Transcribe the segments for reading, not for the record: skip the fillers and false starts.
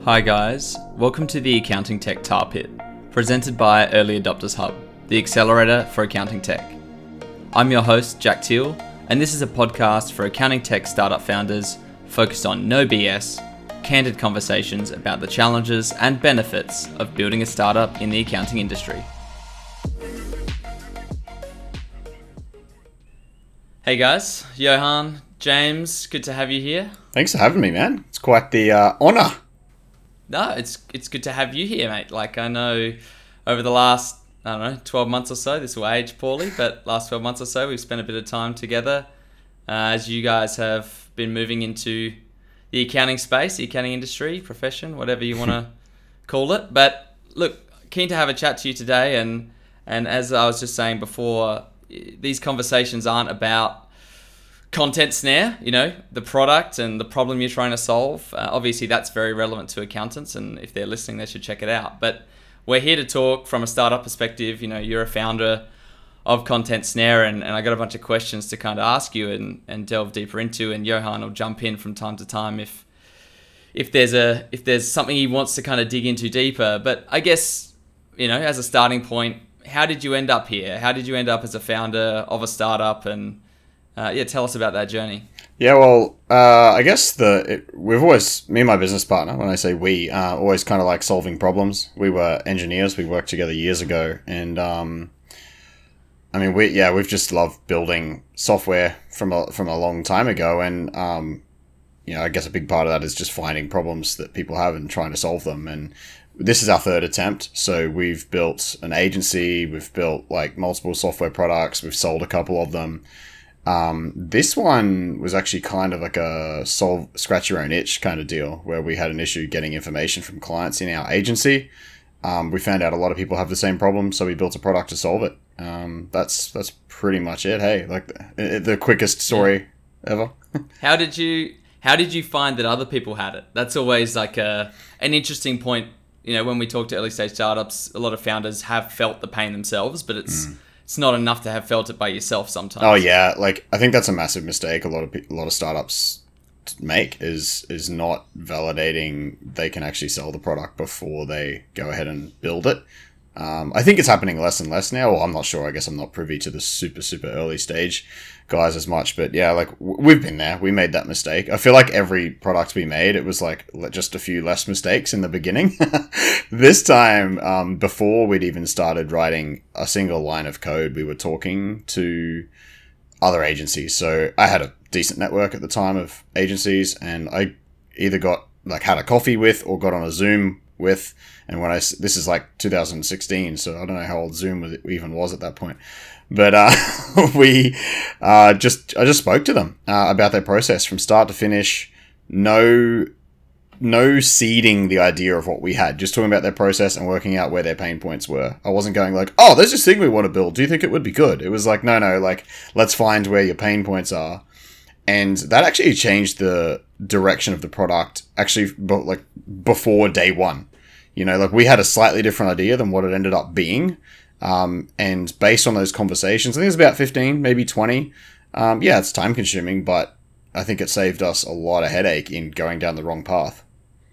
Hi guys, welcome to the Accounting Tech Tar Pit, presented by Early Adopters Hub, the accelerator for accounting tech. I'm your host, Jack Teal, and this is a podcast for accounting tech startup founders focused on no BS, candid conversations about the challenges and benefits of building a startup in the accounting industry. Hey guys, Johan, James, good to have you here. Thanks for having me, man. It's quite the honour. No, it's good to have you here, mate. Like, I know over the last, 12 months or so, this will age poorly, but last 12 months or so, we've spent a bit of time together as you guys have been moving into the accounting space, the accounting industry, profession, whatever you want to call it. But look, keen to have a chat to you today. And as I was just saying before, these conversations aren't about content snare, the product and the problem you're trying to solve. Obviously, that's very relevant to accountants, and if they're listening, they should check it out. But we're here to talk from a startup perspective. You're a founder of Content Snare, and I got a bunch of questions to kind of ask you and delve deeper into. And Johan will jump in from time to time if there's something he wants to kind of dig into deeper. But I guess, as a starting point, how did you end up here? How did you end up as a founder of a startup? And tell us about that journey. Yeah, well, I guess we've always, me and my business partner, when I say we, always kind of like solving problems. We were engineers. We worked together years ago. And, we've just loved building software from a long time ago. And, I guess a big part of that is just finding problems that people have and trying to solve them. And this is our third attempt. So we've built an agency. We've built like multiple software products. We've sold a couple of them. This one was actually kind of like a scratch your own itch kind of deal where we had an issue getting information from clients in our agency. We found out a lot of people have the same problem, so we built a product to solve it. That's pretty much it. Hey, like the quickest story ever. How did you find that other people had it? That's always like an interesting point. When we talk to early stage startups, a lot of founders have felt the pain themselves, but it's not enough to have felt it by yourself sometimes. Oh yeah, like I think that's a massive mistake a lot of startups make is not validating they can actually sell the product before they go ahead and build it. I think it's happening less and less now. Well, I'm not sure. I guess I'm not privy to the super early stage guys as much, but yeah, like we've been there. We made that mistake. I feel like every product we made, it was like just a few less mistakes in the beginning. This time, before we'd even started writing a single line of code, we were talking to other agencies. So I had a decent network at the time of agencies, and I either had a coffee with or got on a Zoom with. And this is like 2016, so I don't know how old Zoom even was at that point. But I just spoke to them about their process from start to finish. No seeding the idea of what we had. Just talking about their process and working out where their pain points were. I wasn't going like, oh, there's this thing we want to build. Do you think it would be good? It was like, no, like let's find where your pain points are. And that actually changed the direction of the product. Actually, like before day one. Like we had a slightly different idea than what it ended up being. And based on those conversations, I think it was about 15, maybe 20. It's time consuming, but I think it saved us a lot of headache in going down the wrong path.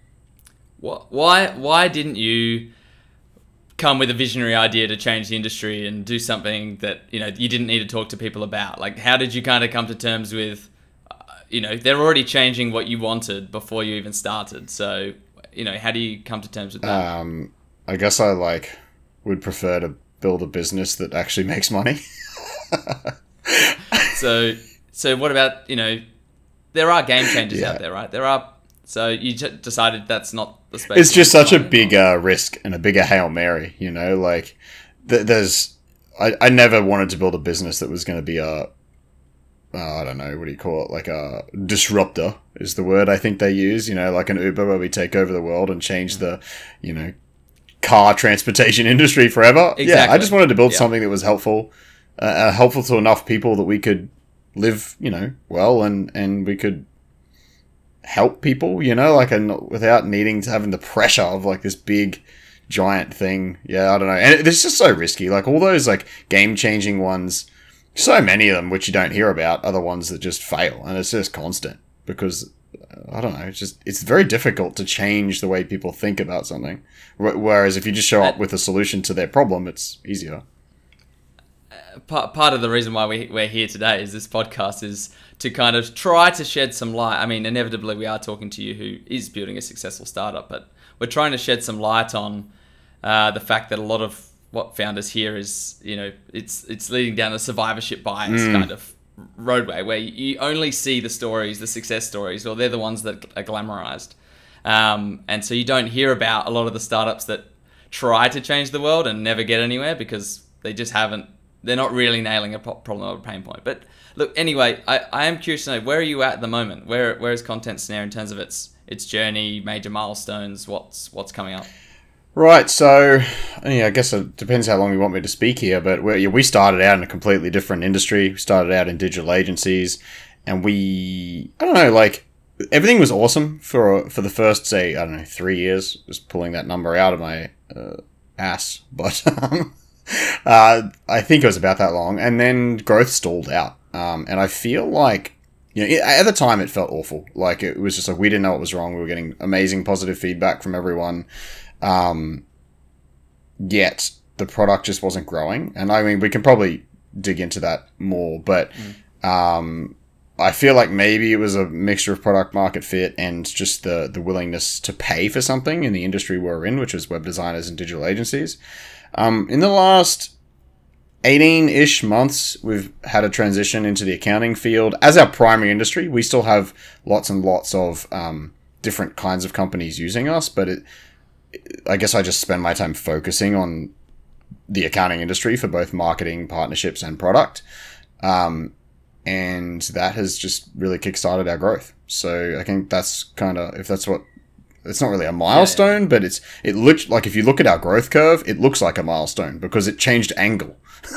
Why didn't you come with a visionary idea to change the industry and do something that, you didn't need to talk to people about? Like, how did you kind of come to terms with, they're already changing what you wanted before you even started. So, how do you come to terms with that? I guess I would prefer to build a business that actually makes money. So what about, there are game changers out there, right? So you decided that's not the space. It's just such a bigger risk and a bigger Hail Mary, I never wanted to build a business that was going to be I don't know, what do you call it? Like a disruptor is the word I think they use, like an Uber where we take over the world and change the, car transportation industry forever. Exactly. Yeah, I just wanted to build something that was helpful to enough people that we could live, well, and we could help people, and without needing to having the pressure of like this big giant thing. Yeah, I don't know. And it's just so risky. Like all those like game changing ones, so many of them which you don't hear about are the ones that just fail, and it's just constant because I don't know. It's very difficult to change the way people think about something. Whereas if you just show up with a solution to their problem, it's easier. Part of the reason why we're here today is this podcast is to kind of try to shed some light. I mean, inevitably we are talking to you who is building a successful startup, but we're trying to shed some light on the fact that a lot of what founders hear is, it's leading down a survivorship bias kind of roadway where you only see the stories, the success stories, or they're the ones that are glamorized. And so you don't hear about a lot of the startups that try to change the world and never get anywhere because they're not really nailing a problem or a pain point. But look, anyway, I am curious to know, where are you at the moment? Where is Content Snare in terms of its journey, major milestones? What's coming up? Right, so I guess it depends how long you want me to speak here, but we started out in a completely different industry. We started out in digital agencies, and everything was awesome for the first, say, 3 years. Just pulling that number out of my ass, but I think it was about that long, and then growth stalled out, and I feel like at the time it felt awful. Like it was just like we didn't know what was wrong. We were getting amazing positive feedback from everyone. Yet the product just wasn't growing. And I mean, we can probably dig into that more, but, I feel like maybe it was a mixture of product market fit and just the willingness to pay for something in the industry we're in, which was web designers and digital agencies. In the last 18-ish months, we've had a transition into the accounting field as our primary industry. We still have lots and lots of, different kinds of companies using us, but I guess I just spend my time focusing on the accounting industry for both marketing, partnerships, and product. And that has just really kickstarted our growth. So I think that's kind of, it's not really a milestone, but it looks like, if you look at our growth curve, it looks like a milestone because it changed angle.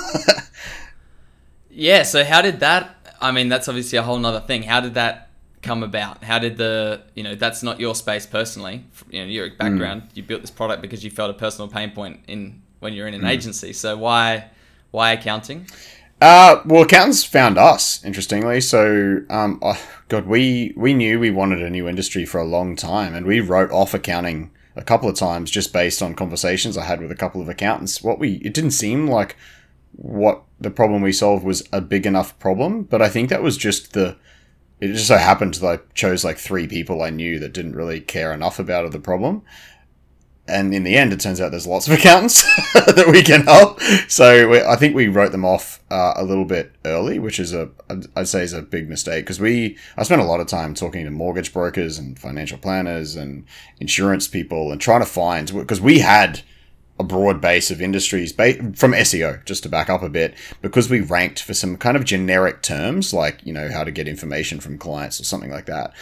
Yeah. So how did that, I mean, that's obviously a whole nother thing. How did that come about? How did that's not your space personally, your background, you built this product because you felt a personal pain point when you're in an agency. So why accounting? Well, accountants found us, interestingly. So, we knew we wanted a new industry for a long time, and we wrote off accounting a couple of times just based on conversations I had with a couple of accountants. It didn't seem like what the problem we solved was a big enough problem, but I think that was just it just so happened that I chose like 3 people I knew that didn't really care enough about the problem. And in the end, it turns out there's lots of accountants that we can help. So I think we wrote them off a little bit early, which is I'd say is a big mistake, because I spent a lot of time talking to mortgage brokers and financial planners and insurance people and trying to find, because we had a broad base of industries from SEO, just to back up a bit, because we ranked for some kind of generic terms like, how to get information from clients or something like that.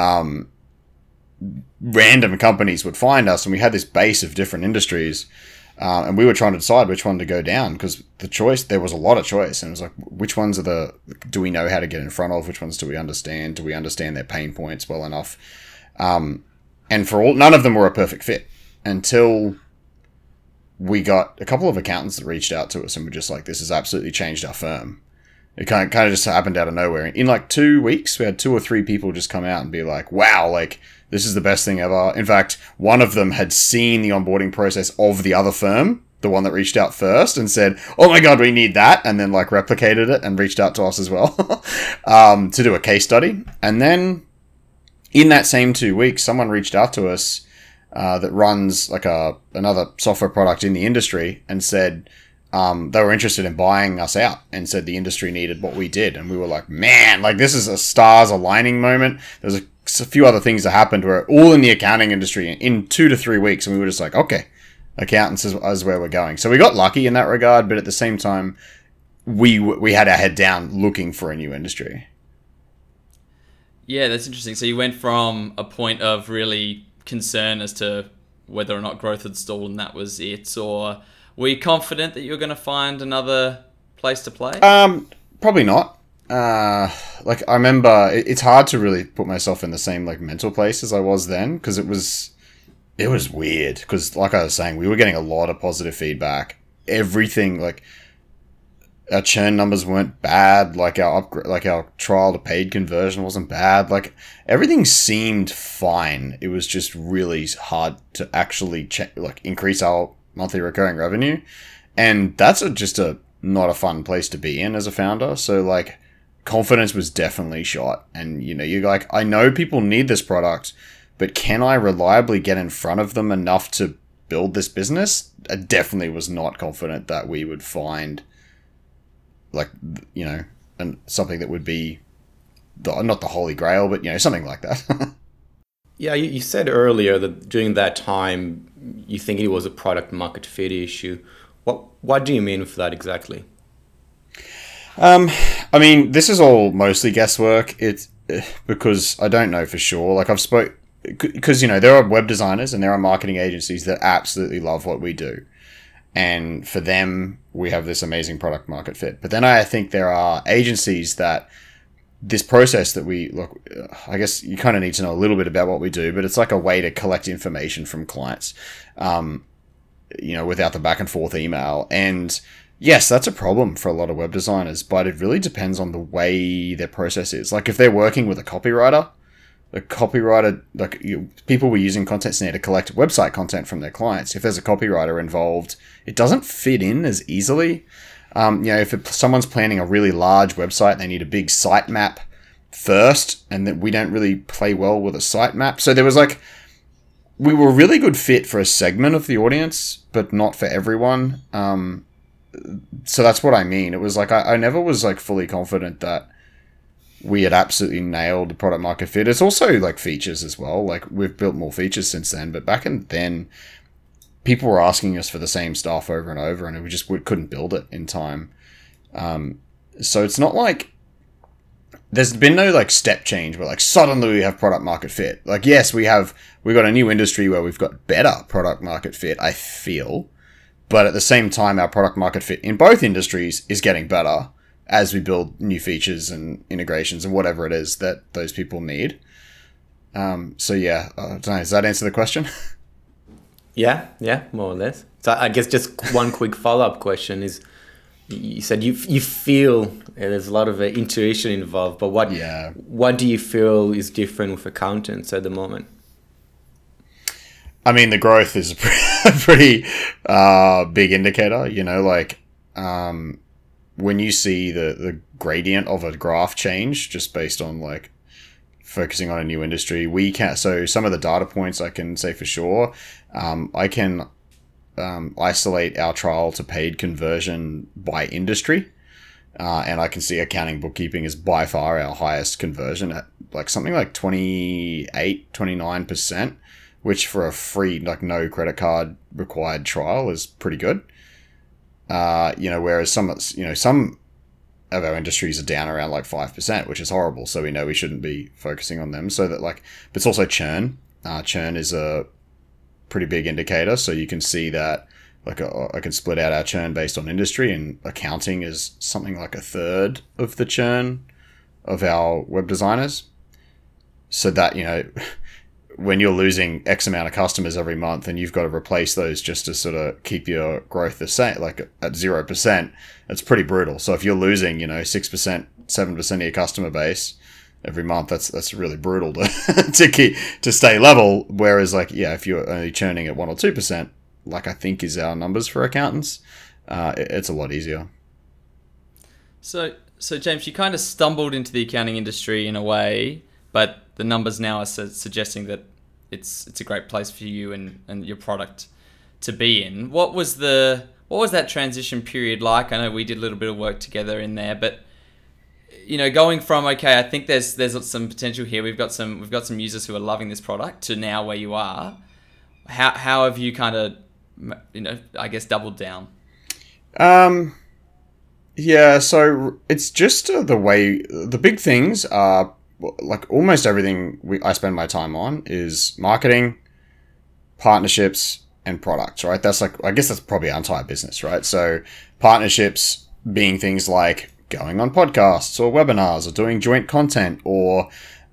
Random companies would find us, and we had this base of different industries, and we were trying to decide which one to go down, because there was a lot of choice, and it was like, which ones do we know how to get in front of? Which ones do we understand? Do we understand their pain points well enough? And none of them were a perfect fit until we got a couple of accountants that reached out to us and were just like, this has absolutely changed our firm. It kind of just happened out of nowhere. In like 2 weeks, we had 2 or 3 people just come out and be like, wow, like, this is the best thing ever. In fact, one of them had seen the onboarding process of the other firm, the one that reached out first, and said, oh my God, we need that. And then like replicated it and reached out to us as well to do a case study. And then in that same 2 weeks, someone reached out to us that runs like another software product in the industry, and said they were interested in buying us out, and said the industry needed what we did. And we were like, man, like this is a stars aligning moment. There's a few other things that happened where all in the accounting industry in 2 to 3 weeks. And we were just like, okay, accountants is where we're going. So we got lucky in that regard, but at the same time, we had our head down looking for a new industry. Yeah, that's interesting. So you went from a point of really concern as to whether or not growth had stalled and that was it, or were you confident that you were going to find another place to play? Probably not. Like I remember, it's hard to really put myself in the same like mental place as I was then, because it was weird. Because like I was saying, we were getting a lot of positive feedback. Everything, like our churn numbers weren't bad. Like our trial to paid conversion wasn't bad. Like everything seemed fine. It was just really hard to actually increase our monthly recurring revenue, and that's just a not a fun place to be in as a founder. So like confidence was definitely shot, and you're like, I know people need this product, but can I reliably get in front of them enough to build this business? I definitely was not confident that we would find and something that would be not the holy grail, but something like that. Yeah, you said earlier that during that time you think it was a product market fit issue. What do you mean with that exactly? I mean, this is all mostly guesswork. It's because I don't know for sure. Like because there are web designers and there are marketing agencies that absolutely love what we do, and for them we have this amazing product market fit. But then I think there are agencies that this process that I guess you kind of need to know a little bit about what we do, but it's like a way to collect information from clients, without the back and forth email. And yes, that's a problem for a lot of web designers, but it really depends on the way their process is. Like if they're working with a copywriter, people were using Content Snare to collect website content from their clients. If there's a copywriter involved, it doesn't fit in as easily. If someone's planning a really large website, they need a big sitemap first, and that we don't really play well with a sitemap. So there was we were a really good fit for a segment of the audience, but not for everyone. So that's what I mean. It was I never was fully confident that we had absolutely nailed the product market fit. It's also features as well. We've built more features since then, but back then people were asking us for the same stuff over and over, and we just couldn't build it in time. So it's not there's been no step change where suddenly we have product market fit. Yes, we've got a new industry where we've got better product market fit, I feel. But at the same time, our product market fit in both industries is getting better as we build new features and integrations and whatever it is that those people need. So yeah, I don't know, does that answer the question? Yeah, more or less. So I guess just one quick follow-up question is, you said you feel there's a lot of intuition involved, but what do you feel is different with accountants at the moment? I mean, the growth is a pretty big indicator. When you see the gradient of a graph change just based on focusing on a new industry, we can. So some of the data points I can say for sure. I can isolate our trial to paid conversion by industry, and I can see accounting bookkeeping is by far our highest conversion at something like 29%, which for a free no credit card required trial is pretty good. Whereas some of our industries are down around 5%, which is horrible. So we know we shouldn't be focusing on them. So that but it's also churn. Churn is a pretty big indicator. So you can see that I can split out our churn based on industry, and accounting is something like a third of the churn of our web designers. So that, when you're losing X amount of customers every month and you've got to replace those just to sort of keep your growth the same, at 0%, it's pretty brutal. So if you're losing, 6%, 7% of your customer base every month, that's really brutal to stay level. Whereas if you're only churning at 1 or 2%, I think is our numbers for accountants, it's a lot easier. So James, you kind of stumbled into the accounting industry in a way, but the numbers now are suggesting that it's a great place for you and your product to be in. What was that transition period like? I know we did a little bit of work together in there, but going from I think there's some potential here. We've got some users who are loving this product to now where you are. How have you kind of I guess doubled down? Yeah, so it's just the way the big things are. Almost everything I spend my time on is marketing, partnerships, and products, right? That's I guess that's probably our entire business, right? So partnerships being things like going on podcasts or webinars or doing joint content or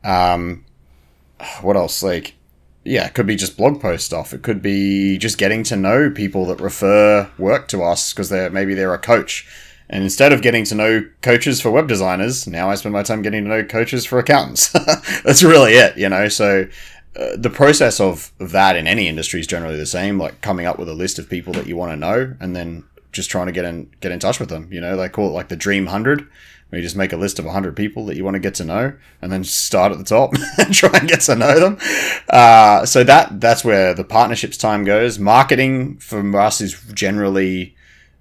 what else? It could be just blog post stuff. It could be just getting to know people that refer work to us because they're a coach And instead of getting to know coaches for web designers, now I spend my time getting to know coaches for accountants. That's really it, you know? So the process of that in any industry is generally the same, like coming up with a list of people that you want to know and then just trying to get in touch with them. You know, they call it like the Dream 100, where you just make a list of 100 people that you want to get to know and then start at the top and try and get to know them. So that's where the partnerships time goes. Marketing for us is generally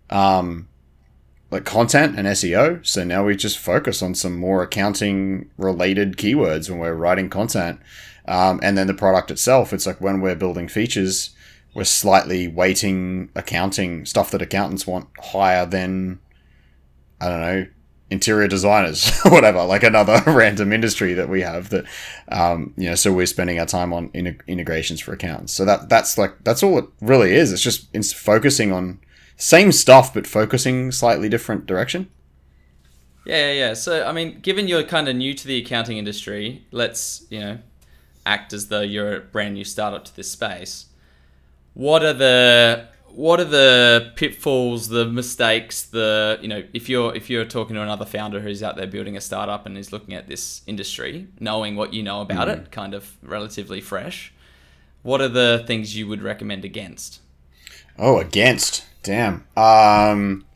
like content and SEO. So now we just focus on some more accounting related keywords when we're writing content. And then the product itself, it's like when we're building features, we're slightly weighting accounting stuff that accountants want higher than, I don't know, interior designers or whatever, like another random industry that we have that, you know, so we're spending our time on integrations for accountants. So that's all it really is. It's just focusing on same stuff, but focusing slightly different direction. Yeah. So, I mean, given you're kind of new to the accounting industry, let's, you know, act as though you're a brand new startup to this space. What are the pitfalls, the mistakes, you know, if you're talking to another founder who's out there building a startup and is looking at this industry, knowing what you know about it, kind of relatively fresh, what are the things you would recommend against? Oh, against. Damn. I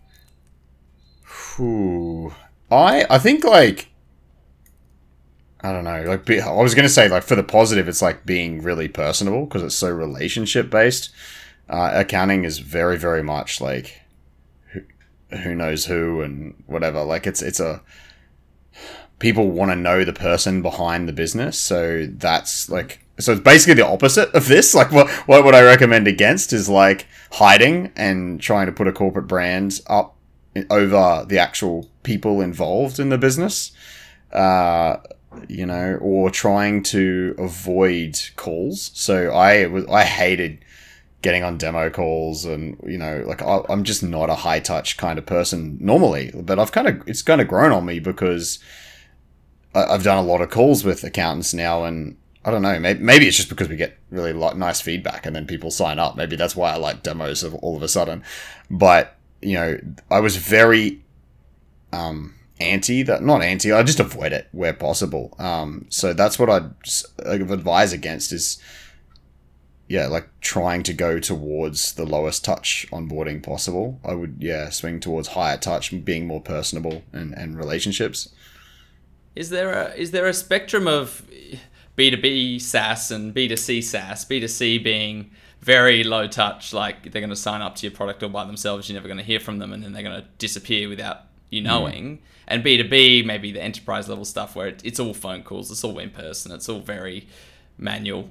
think, like, I don't know, like, I was going to say, like, for the positive, it's like being really personable because it's so relationship based. Accounting is very, very much like who knows who and whatever. Like, it's people want to know the person behind the business. So that's like, so it's basically the opposite of this. Like, what would I recommend against is like hiding and trying to put a corporate brand up over the actual people involved in the business. You know, or trying to avoid calls. So I hated getting on demo calls, and, you know, like I'm just not a high touch kind of person normally, but it's kind of grown on me because I've done a lot of calls with accountants now, and I don't know, maybe it's just because we get really nice feedback and then people sign up. Maybe that's why I like demos all of a sudden. But, you know, I was very I just avoid it where possible. So that's what I'd advise against is, yeah, like trying to go towards the lowest touch onboarding possible. I would, swing towards higher touch, being more personable and relationships. Is there a spectrum of B2B SaaS and B2C SaaS? B2C being very low touch, like they're going to sign up to your product all by themselves, you're never going to hear from them, and then they're going to disappear without you knowing. And B2B, maybe the enterprise level stuff where it's all phone calls, it's all in person, it's all very manual.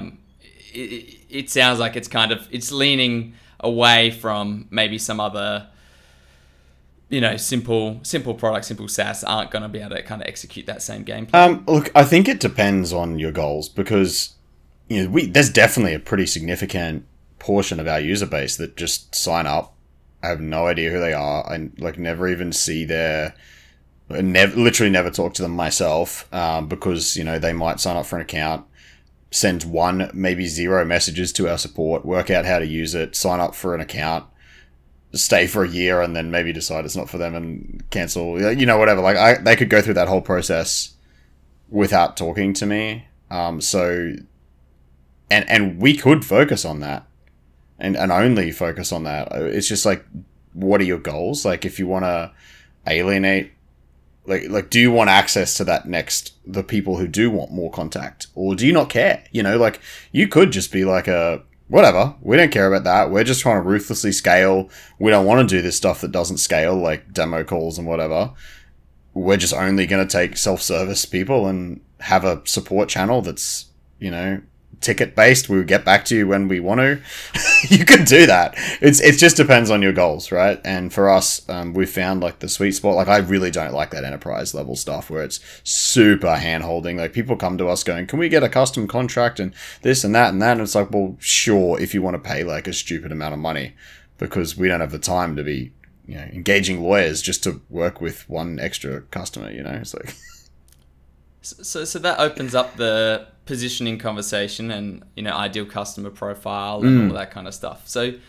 It sounds like it's leaning away from maybe some other, you know, simple products, simple SaaS aren't going to be able to kind of execute that same game plan. Look, I think it depends on your goals because, you know, there's definitely a pretty significant portion of our user base that just sign up. I have no idea who they are. I like never even see literally never talk to them myself, because, you know, they might sign up for an account, send 1, maybe 0 messages to our support, work out how to use it, sign up for an account, stay for a year, and then maybe decide it's not for them and cancel, you know, whatever. Like they could go through that whole process without talking to me. So, and we could focus on that and only focus on that. It's just like, what are your goals? Like, if you want to alienate, like, do you want access to the people who do want more contact, or do you not care? You know, like, you could just be like whatever, we don't care about that. We're just trying to ruthlessly scale. We don't want to do this stuff that doesn't scale, like demo calls and whatever. We're just only going to take self-service people and have a support channel that's, you know, ticket based. We'll get back to you when we want to. You could do that. It just depends on your goals, right? And for us, we've found like the sweet spot. Like, I really don't like that enterprise level stuff where it's super hand holding. Like, people come to us going, can we get a custom contract and this and that and that? And it's like, well, sure, if you want to pay like a stupid amount of money, because we don't have the time to be, you know, engaging lawyers just to work with one extra customer, you know? It's like... So that opens up the positioning conversation and, you know, ideal customer profile and all that kind of stuff. So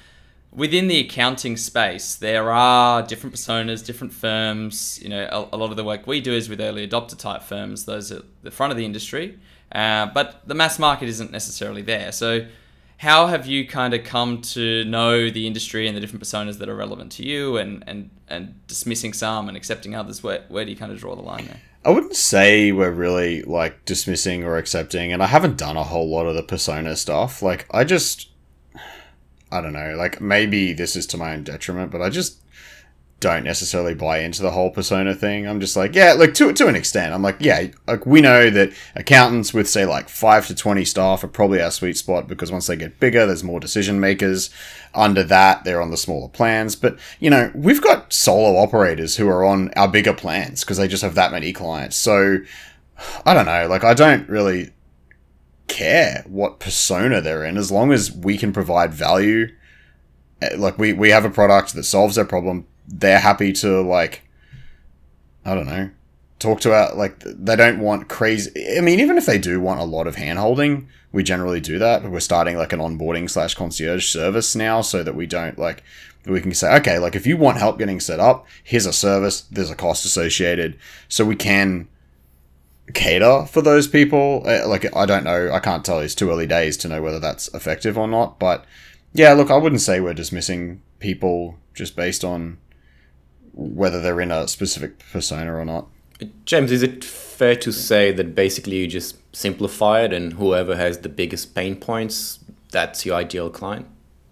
within the accounting space, there are different personas, different firms. You know, a lot of the work we do is with early adopter type firms. Those are the front of the industry, but the mass market isn't necessarily there. So how have you kind of come to know the industry and the different personas that are relevant to you, and dismissing some and accepting others? Where do you kind of draw the line there? I wouldn't say we're really like dismissing or accepting, and I haven't done a whole lot of the persona stuff. Like, I don't know, like maybe this is to my own detriment, but I just don't necessarily buy into the whole persona thing. I'm just like, yeah, like to an extent. I'm like, yeah, like we know that accountants with say like 5 to 20 staff are probably our sweet spot, because once they get bigger, there's more decision makers. Under that, they're on the smaller plans. But, you know, we've got solo operators who are on our bigger plans because they just have that many clients. So I don't know, like I don't really care what persona they're in, as long as we can provide value. Like we have a product that solves their problem. They're happy to, like, I don't know, talk to our, like, they don't want crazy. I mean, even if they do want a lot of hand holding, we generally do that, but we're starting like an onboarding / concierge service now, so that we don't, like, we can say, okay, like if you want help getting set up, here's a service, there's a cost associated, so we can cater for those people. Like, I don't know, I can't tell, it's too early days to know whether that's effective or not, but yeah, look, I wouldn't say we're dismissing people just based on whether they're in a specific persona or not. James, is it fair to say that basically you just simplify it, and whoever has the biggest pain points, that's your ideal client?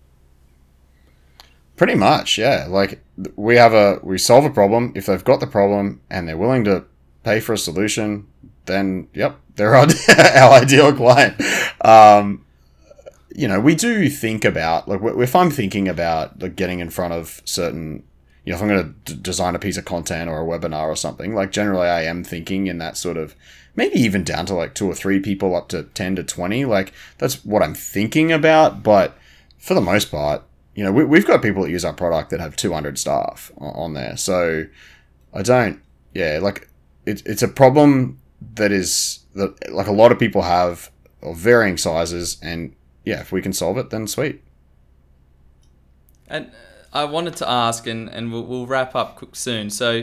Pretty much, yeah. Like, we solve a problem. If they've got the problem and they're willing to pay for a solution, then yep, they're our ideal client. You know, we do think about, like, if I'm thinking about like getting in front of certain, you know, if I'm going to design a piece of content or a webinar or something, like generally I am thinking in that sort of, maybe even down to like 2 or 3 people up to 10 to 20. Like, that's what I'm thinking about. But for the most part, you know, we've got people that use our product that have 200 staff on there. So I don't, yeah, like it's a problem that like a lot of people have, of varying sizes, and yeah, if we can solve it, then sweet. And I wanted to ask, and we'll wrap up soon. So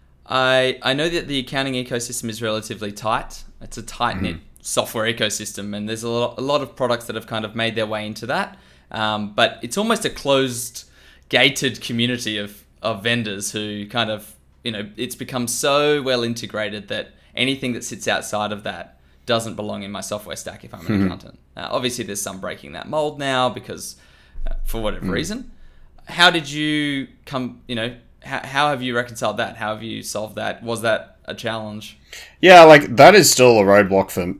I know that the accounting ecosystem is relatively tight. It's a tight-knit software ecosystem, and there's a lot of products that have kind of made their way into that. But it's almost a closed, gated community of vendors who kind of, you know, it's become so well integrated that anything that sits outside of that doesn't belong in my software stack if I'm an accountant. Obviously, there's some breaking that mold now because, for whatever reason. How did you come, you know, how have you reconciled that? How have you solved that? Was that a challenge? Yeah, like that is still a roadblock for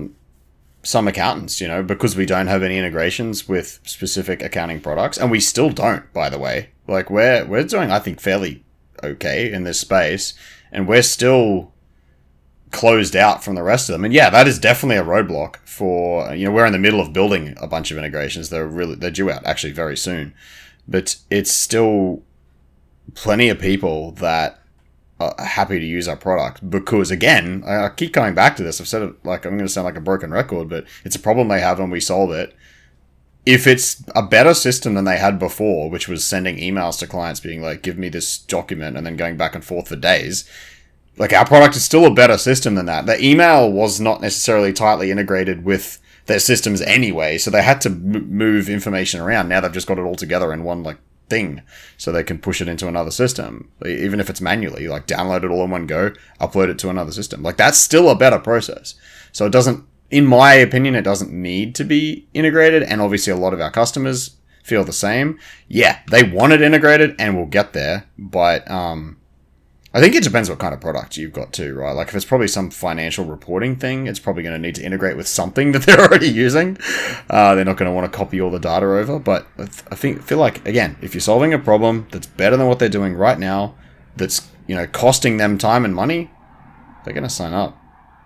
some accountants, you know, because we don't have any integrations with specific accounting products, and we still don't, by the way. Like, we're doing, I think, fairly okay in this space, and we're still closed out from the rest of them. And yeah, that is definitely a roadblock for, you know, we're in the middle of building a bunch of integrations. They're due out actually very soon. But it's still plenty of people that are happy to use our product because, again, I keep coming back to this. I've said it, like, I'm going to sound like a broken record, but it's a problem they have when we solve it. If it's a better system than they had before, which was sending emails to clients being like, give me this document, and then going back and forth for days, like, our product is still a better system than that. The email was not necessarily tightly integrated with their systems anyway, so they had to move information around. Now they've just got it all together in one, like, thing, so they can push it into another system, even if it's manually, like, download it all in one go, upload it to another system. Like, that's still a better process. So it doesn't, in my opinion, it doesn't need to be integrated, and obviously a lot of our customers feel the same. Yeah, they want it integrated, and we'll get there, but I think it depends what kind of product you've got too, right? Like, if it's probably some financial reporting thing, it's probably going to need to integrate with something that they're already using. They're not going to want to copy all the data over. But I feel like, again, if you're solving a problem that's better than what they're doing right now, that's, you know, costing them time and money, they're going to sign up.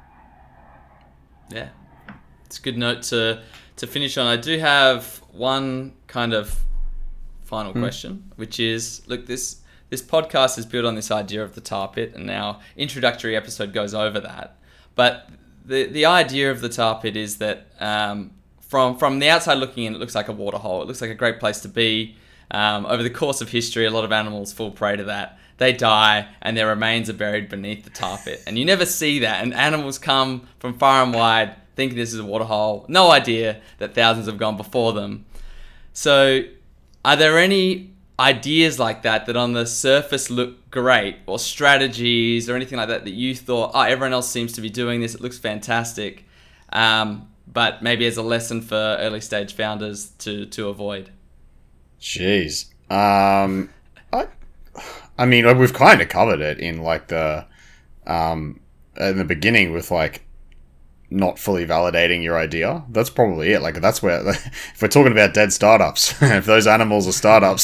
Yeah, it's a good note to finish on. I do have one kind of final question, which is, look, this podcast is built on this idea of the tar pit, and our introductory episode goes over that. But the idea of the tar pit is that from the outside looking in, it looks like a water hole. It looks like a great place to be. over the course of history, a lot of animals fall prey to that. They die and their remains are buried beneath the tar pit. And you never see that. And animals come from far and wide thinking this is a waterhole. No idea that thousands have gone before them. So are there any ideas like that on the surface look great, or strategies or anything like that you thought, oh, everyone else seems to be doing this, it looks fantastic, but maybe as a lesson for early stage founders to avoid? Jeez. I mean, like, we've kind of covered it in like in the beginning with like not fully validating your idea. That's probably it. Like, that's where, if we're talking about dead startups, if those animals are startups,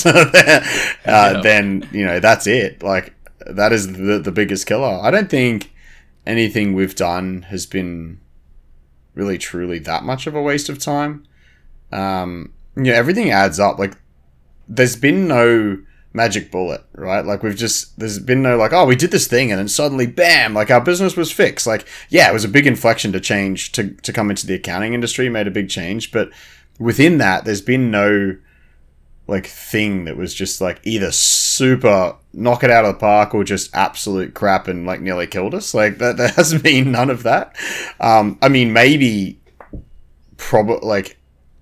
then, you know, that's it. Like, that is the biggest killer. I don't think anything we've done has been really truly that much of a waste of time. Everything adds up. Like, there's been no magic bullet, right? Like, there's been no like, oh, we did this thing and then suddenly bam, like our business was fixed. Like, yeah, it was a big inflection to change to come into the accounting industry, made a big change, but within that there's been no like thing that was just like either super knock it out of the park or just absolute crap and like nearly killed us. Like, that there hasn't been none of that. I mean, maybe probably like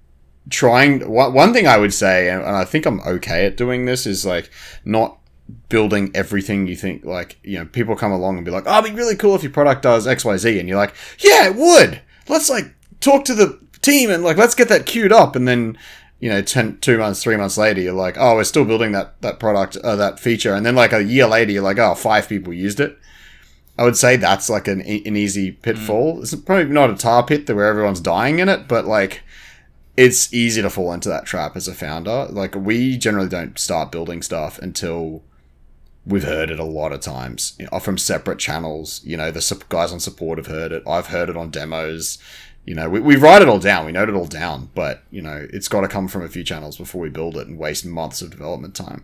one thing I would say, and I think I'm okay at doing this, is like not building everything you think. Like, you know, people come along and be like, oh, it'd be really cool if your product does XYZ, and you're like, yeah, it would, let's like talk to the team and like let's get that queued up. And then, you know, 2 months, 3 months later, you're like, oh, we're still building that product, that feature. And then like a year later, you're like, oh, 5 people used it. I would say that's like an easy pitfall. It's probably not a tar pit where everyone's dying in it, but like, it's easy to fall into that trap as a founder. Like, we generally don't start building stuff until we've heard it a lot of times, you know, from separate channels. You know, the guys on support have heard it. I've heard it on demos. You know, we write it all down. We note it all down. But, you know, it's got to come from a few channels before we build it and waste months of development time.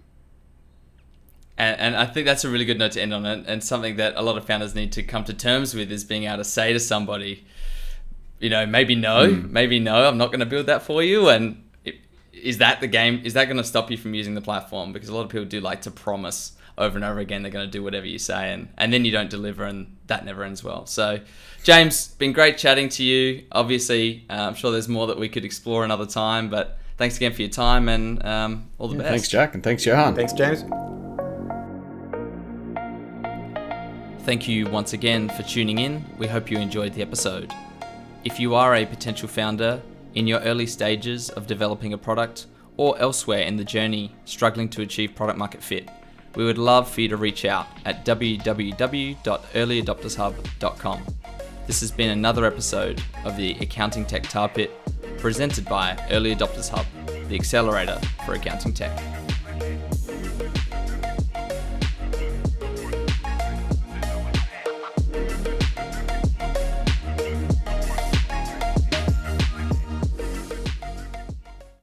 And I think that's a really good note to end on, and something that a lot of founders need to come to terms with is being able to say to somebody, you know, maybe no, I'm not going to build that for you. And is that the game? Is that going to stop you from using the platform? Because a lot of people do like to promise over and over again they're going to do whatever you say, and then you don't deliver, and that never ends well. So, James, been great chatting to you. Obviously, I'm sure there's more that we could explore another time, but thanks again for your time, and all the best. Thanks, Jack, and thanks, Johan. Thanks, James. Thank you once again for tuning in. We hope you enjoyed the episode. If you are a potential founder in your early stages of developing a product, or elsewhere in the journey struggling to achieve product market fit, we would love for you to reach out at www.earlyadoptershub.com. This has been another episode of the Accounting Tech Tar Pit, presented by Early Adopters Hub, the accelerator for accounting tech.